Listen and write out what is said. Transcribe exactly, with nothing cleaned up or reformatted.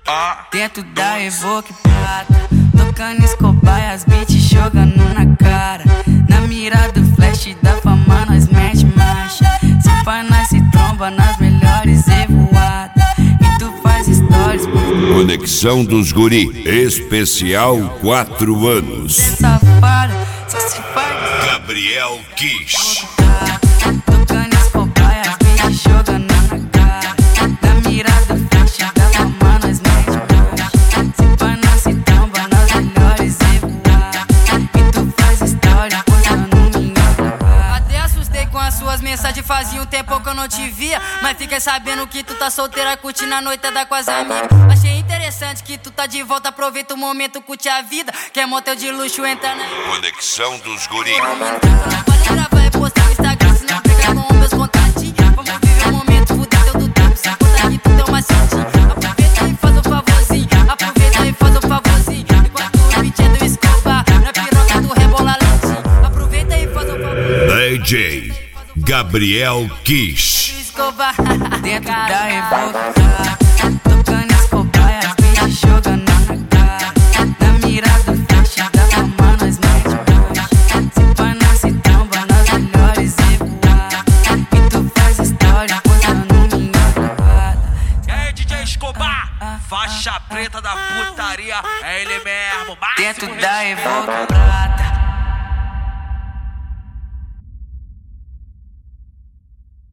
Dentro da Evoque prata, tocando Escobar e as beats jogando na cara. Na mira do flash da fama nós mete marcha. Se pá nós se tromba nas melhores revoadas. E tu faz stories por... Conexão dos Guri, especial quatro anos. Safada, só se faz Gabriel Kish. tocando Escobar e as beats jogando na cara. Na mira do flash da fama nós mete marcha. Se pá nós se tromba nas melhores revoadas. E tu faz stories postando minha parada. Até assustei com as suas mensagens, fazia um tempo que eu não te via. Mas fiquei sabendo que tu tá solteira, curtindo a noitada com as amigas. Achei interessante que tu tá de volta, aproveita o momento, curte a vida. Quer motel de luxo, entra na... Conexão dos Guri. Pode gravar e postar no Instagram, se não pegar com meus contatinhos. Vamos viver o momento, fuder teu do tempo, sem contar que tu tem uma cintinha. Aproveita e faz um favorzinho, aproveita e faz um favorzinho. Enquanto o beat é do Escobar, na piroca do rebola lentinho. Aproveita e faz um favorzinho. D J Gabriel Kish. Escobar. Dentro da Evoque prata, tocando Escobar e as beats jogando na cara. Na mira do flash da fama nós mete marcha. Se pá nós se tromba nas melhores revoadas. E tu faz stories postando minha parada. E aí, D J Escobar, faixa preta da putaria, é ele mesmo, Dentro da Evoque prata,